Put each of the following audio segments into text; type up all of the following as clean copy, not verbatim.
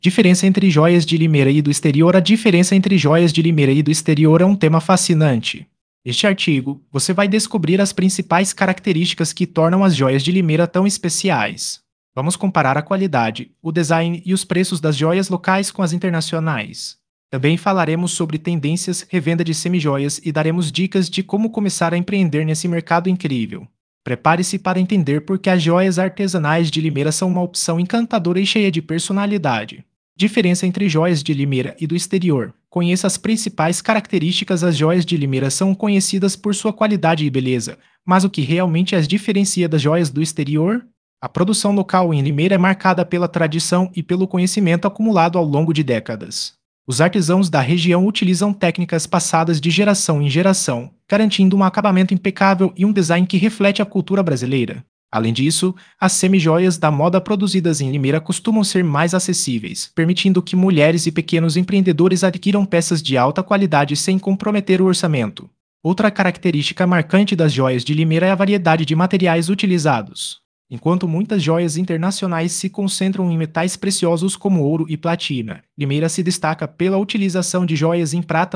Diferença entre joias de Limeira e do exterior. A diferença entre joias de Limeira e do exterior é um tema fascinante. Neste artigo, você vai descobrir as principais características que tornam as joias de Limeira tão especiais. Vamos comparar a qualidade, o design e os preços das joias locais com as internacionais. Também falaremos sobre tendências, revenda de semijoias e daremos dicas de como começar a empreender nesse mercado incrível. Prepare-se para entender por que as joias artesanais de Limeira são uma opção encantadora e cheia de personalidade. Diferença entre joias de Limeira e do exterior. Conheça as principais características. As joias de Limeira são conhecidas por sua qualidade e beleza, mas o que realmente as diferencia das joias do exterior? A produção local em Limeira é marcada pela tradição e pelo conhecimento acumulado ao longo de décadas. Os artesãos da região utilizam técnicas passadas de geração em geração, garantindo um acabamento impecável e um design que reflete a cultura brasileira. Além disso, as semijoias da moda produzidas em Limeira costumam ser mais acessíveis, permitindo que mulheres e pequenos empreendedores adquiram peças de alta qualidade sem comprometer o orçamento. Outra característica marcante das joias de Limeira é a variedade de materiais utilizados. Enquanto muitas joias internacionais se concentram em metais preciosos como ouro e platina, Limeira se destaca pela utilização de joias em prata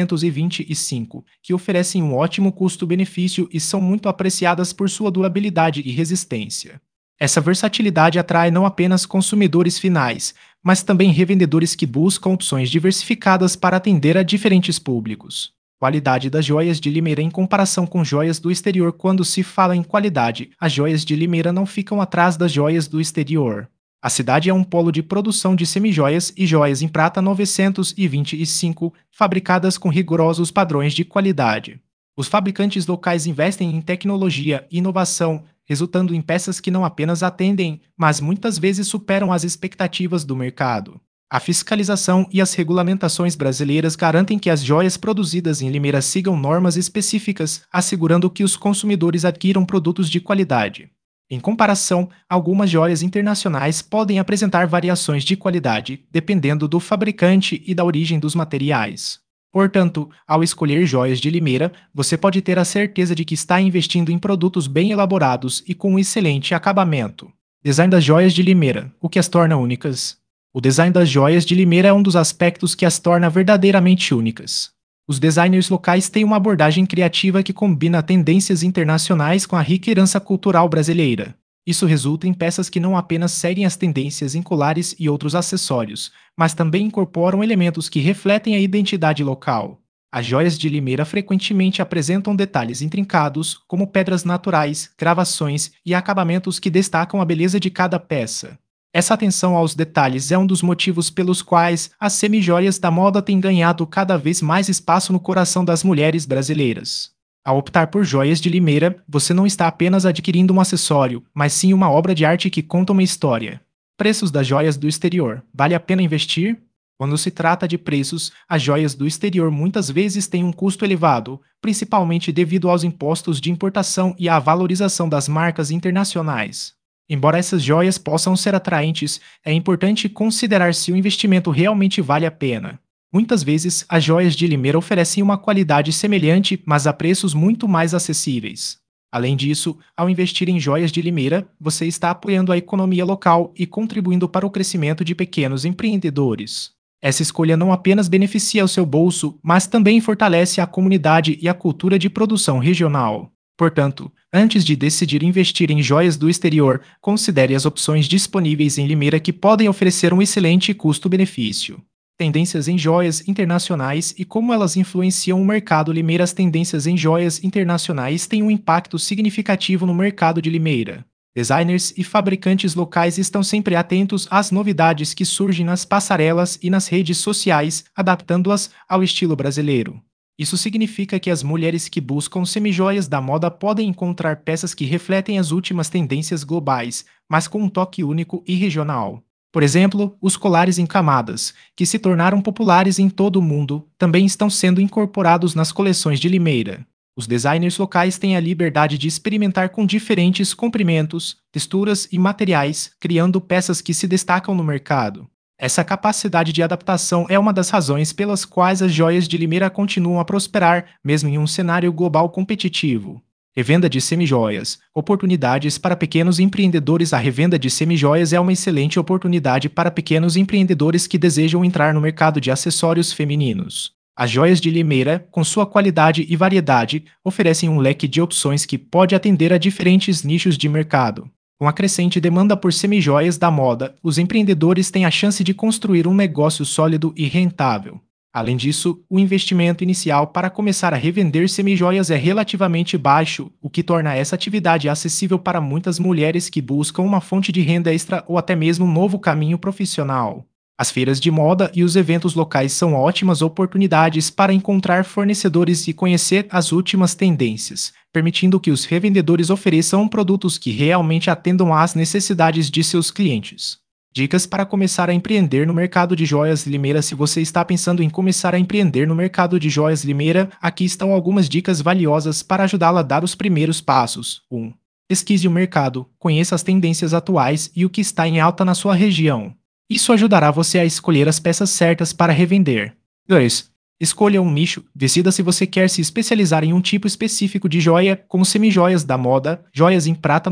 925, que oferecem um ótimo custo-benefício e são muito apreciadas por sua durabilidade e resistência. Essa versatilidade atrai não apenas consumidores finais, mas também revendedores que buscam opções diversificadas para atender a diferentes públicos. Qualidade das joias de Limeira em comparação com joias do exterior. Quando se fala em qualidade, as joias de Limeira não ficam atrás das joias do exterior. A cidade é um polo de produção de semijoias e joias em prata 925, fabricadas com rigorosos padrões de qualidade. Os fabricantes locais investem em tecnologia e inovação, resultando em peças que não apenas atendem, mas muitas vezes superam as expectativas do mercado. A fiscalização e as regulamentações brasileiras garantem que as joias produzidas em Limeira sigam normas específicas, assegurando que os consumidores adquiram produtos de qualidade. Em comparação, algumas joias internacionais podem apresentar variações de qualidade, dependendo do fabricante e da origem dos materiais. Portanto, ao escolher joias de Limeira, você pode ter a certeza de que está investindo em produtos bem elaborados e com um excelente acabamento. Design das joias de Limeira, o que as torna únicas. O design das joias de Limeira é um dos aspectos que as torna verdadeiramente únicas. Os designers locais têm uma abordagem criativa que combina tendências internacionais com a rica herança cultural brasileira. Isso resulta em peças que não apenas seguem as tendências em colares e outros acessórios, mas também incorporam elementos que refletem a identidade local. As joias de Limeira frequentemente apresentam detalhes intrincados, como pedras naturais, gravações e acabamentos que destacam a beleza de cada peça. Essa atenção aos detalhes é um dos motivos pelos quais as semijoias da moda têm ganhado cada vez mais espaço no coração das mulheres brasileiras. Ao optar por joias de Limeira, você não está apenas adquirindo um acessório, mas sim uma obra de arte que conta uma história. Preços das joias do exterior. Vale a pena investir? Quando se trata de preços, as joias do exterior muitas vezes têm um custo elevado, principalmente devido aos impostos de importação e à valorização das marcas internacionais. Embora essas joias possam ser atraentes, é importante considerar se o investimento realmente vale a pena. Muitas vezes, as joias de Limeira oferecem uma qualidade semelhante, mas a preços muito mais acessíveis. Além disso, ao investir em joias de Limeira, você está apoiando a economia local e contribuindo para o crescimento de pequenos empreendedores. Essa escolha não apenas beneficia o seu bolso, mas também fortalece a comunidade e a cultura de produção regional. Portanto, antes de decidir investir em joias do exterior, considere as opções disponíveis em Limeira que podem oferecer um excelente custo-benefício. Tendências em joias internacionais e como elas influenciam o mercado. Limeira. As tendências em joias internacionais têm um impacto significativo no mercado de Limeira. Designers e fabricantes locais estão sempre atentos às novidades que surgem nas passarelas e nas redes sociais, adaptando-as ao estilo brasileiro. Isso significa que as mulheres que buscam semijoias da moda podem encontrar peças que refletem as últimas tendências globais, mas com um toque único e regional. Por exemplo, os colares em camadas, que se tornaram populares em todo o mundo, também estão sendo incorporados nas coleções de Limeira. Os designers locais têm a liberdade de experimentar com diferentes comprimentos, texturas e materiais, criando peças que se destacam no mercado. Essa capacidade de adaptação é uma das razões pelas quais as joias de Limeira continuam a prosperar, mesmo em um cenário global competitivo. Revenda de semijoias. Oportunidades para pequenos empreendedores. A revenda de semijoias é uma excelente oportunidade para pequenos empreendedores que desejam entrar no mercado de acessórios femininos. As joias de Limeira, com sua qualidade e variedade, oferecem um leque de opções que pode atender a diferentes nichos de mercado. Com a crescente demanda por semijoias da moda, os empreendedores têm a chance de construir um negócio sólido e rentável. Além disso, o investimento inicial para começar a revender semijoias é relativamente baixo, o que torna essa atividade acessível para muitas mulheres que buscam uma fonte de renda extra ou até mesmo um novo caminho profissional. As feiras de moda e os eventos locais são ótimas oportunidades para encontrar fornecedores e conhecer as últimas tendências, permitindo que os revendedores ofereçam produtos que realmente atendam às necessidades de seus clientes. Dicas para começar a empreender no mercado de joias Limeira. Se você está pensando em começar a empreender no mercado de joias Limeira, aqui estão algumas dicas valiosas para ajudá-la a dar os primeiros passos. 1. Pesquise o mercado, conheça as tendências atuais e o que está em alta na sua região. Isso ajudará você a escolher as peças certas para revender. 2. Escolha um nicho. Decida se você quer se especializar em um tipo específico de joia, como semijoias da moda, joias em prata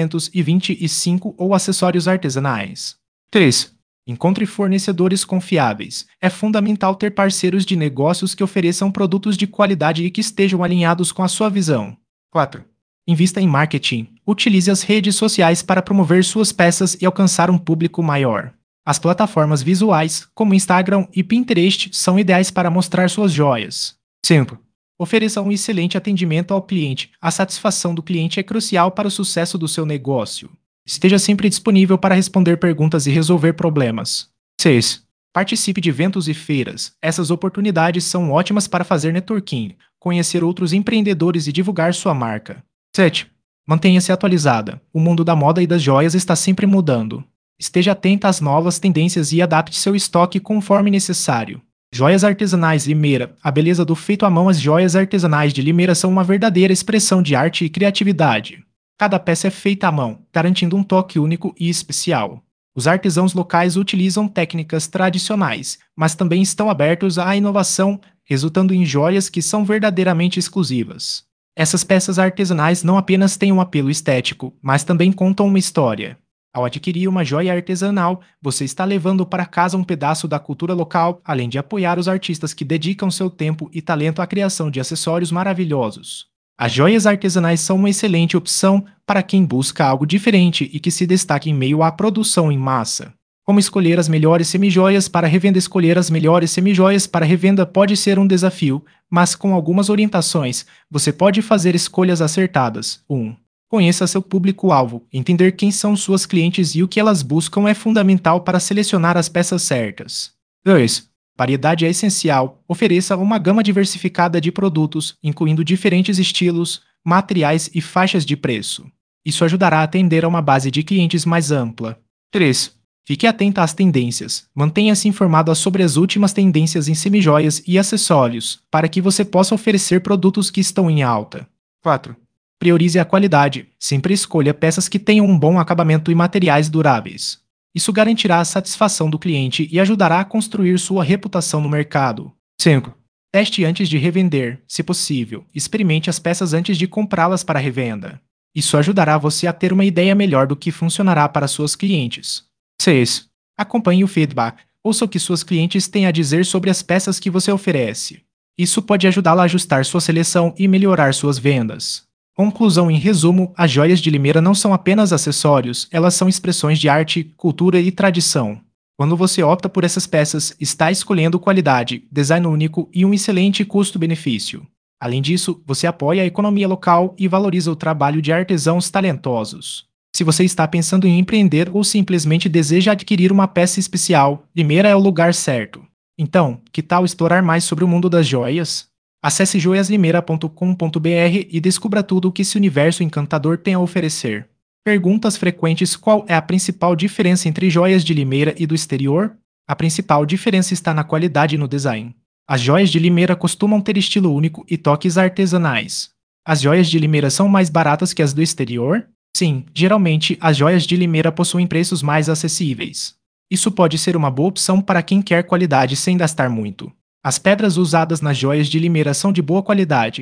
925 ou acessórios artesanais. 3. Encontre fornecedores confiáveis. É fundamental ter parceiros de negócios que ofereçam produtos de qualidade e que estejam alinhados com a sua visão. 4. Invista em marketing. Utilize as redes sociais para promover suas peças e alcançar um público maior. As plataformas visuais, como Instagram e Pinterest, são ideais para mostrar suas joias. 5. Ofereça um excelente atendimento ao cliente. A satisfação do cliente é crucial para o sucesso do seu negócio. Esteja sempre disponível para responder perguntas e resolver problemas. 6. Participe de eventos e feiras. Essas oportunidades são ótimas para fazer networking, conhecer outros empreendedores e divulgar sua marca. 7. Mantenha-se atualizada. O mundo da moda e das joias está sempre mudando. Esteja atenta às novas tendências e adapte seu estoque conforme necessário. Joias artesanais Limeira. A beleza do feito à mão. As joias artesanais de Limeira são uma verdadeira expressão de arte e criatividade. Cada peça é feita à mão, garantindo um toque único e especial. Os artesãos locais utilizam técnicas tradicionais, mas também estão abertos à inovação, resultando em joias que são verdadeiramente exclusivas. Essas peças artesanais não apenas têm um apelo estético, mas também contam uma história. Ao adquirir uma joia artesanal, você está levando para casa um pedaço da cultura local, além de apoiar os artistas que dedicam seu tempo e talento à criação de acessórios maravilhosos. As joias artesanais são uma excelente opção para quem busca algo diferente e que se destaque em meio à produção em massa. Como escolher as melhores semijoias para revenda? Escolher as melhores semijoias para revenda pode ser um desafio, mas com algumas orientações, você pode fazer escolhas acertadas. 1. Conheça seu público-alvo. Entender quem são suas clientes e o que elas buscam é fundamental para selecionar as peças certas. 2. Variedade é essencial. Ofereça uma gama diversificada de produtos, incluindo diferentes estilos, materiais e faixas de preço. Isso ajudará a atender a uma base de clientes mais ampla. 3. Fique atenta às tendências. Mantenha-se informado sobre as últimas tendências em semijoias e acessórios, para que você possa oferecer produtos que estão em alta. 4. Priorize a qualidade. Sempre escolha peças que tenham um bom acabamento e materiais duráveis. Isso garantirá a satisfação do cliente e ajudará a construir sua reputação no mercado. 5. Teste antes de revender, se possível. Experimente as peças antes de comprá-las para revenda. Isso ajudará você a ter uma ideia melhor do que funcionará para suas clientes. 6. Acompanhe o feedback. Ouça o que suas clientes têm a dizer sobre as peças que você oferece. Isso pode ajudá-la a ajustar sua seleção e melhorar suas vendas. Conclusão: em resumo, as joias de Limeira não são apenas acessórios, elas são expressões de arte, cultura e tradição. Quando você opta por essas peças, está escolhendo qualidade, design único e um excelente custo-benefício. Além disso, você apoia a economia local e valoriza o trabalho de artesãos talentosos. Se você está pensando em empreender ou simplesmente deseja adquirir uma peça especial, Limeira é o lugar certo. Então, que tal explorar mais sobre o mundo das joias? Acesse joiaslimeira.com.br e descubra tudo o que esse universo encantador tem a oferecer. Perguntas frequentes: qual é a principal diferença entre joias de Limeira e do exterior? A principal diferença está na qualidade e no design. As joias de Limeira costumam ter estilo único e toques artesanais. As joias de Limeira são mais baratas que as do exterior? Sim, geralmente as joias de Limeira possuem preços mais acessíveis. Isso pode ser uma boa opção para quem quer qualidade sem gastar muito. As pedras usadas nas joias de Limeira são de boa qualidade.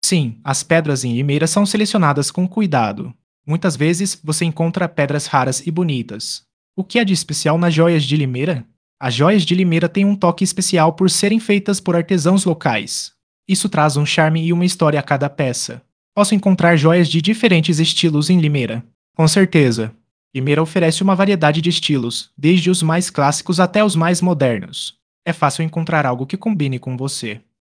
Sim, as pedras em Limeira são selecionadas com cuidado. Muitas vezes você encontra pedras raras e bonitas. O que é de especial nas joias de Limeira? As joias de Limeira têm um toque especial por serem feitas por artesãos locais. Isso traz um charme e uma história a cada peça. Posso encontrar joias de diferentes estilos em Limeira? Com certeza. Limeira oferece uma variedade de estilos, desde os mais clássicos até os mais modernos. É fácil encontrar algo que combine com você.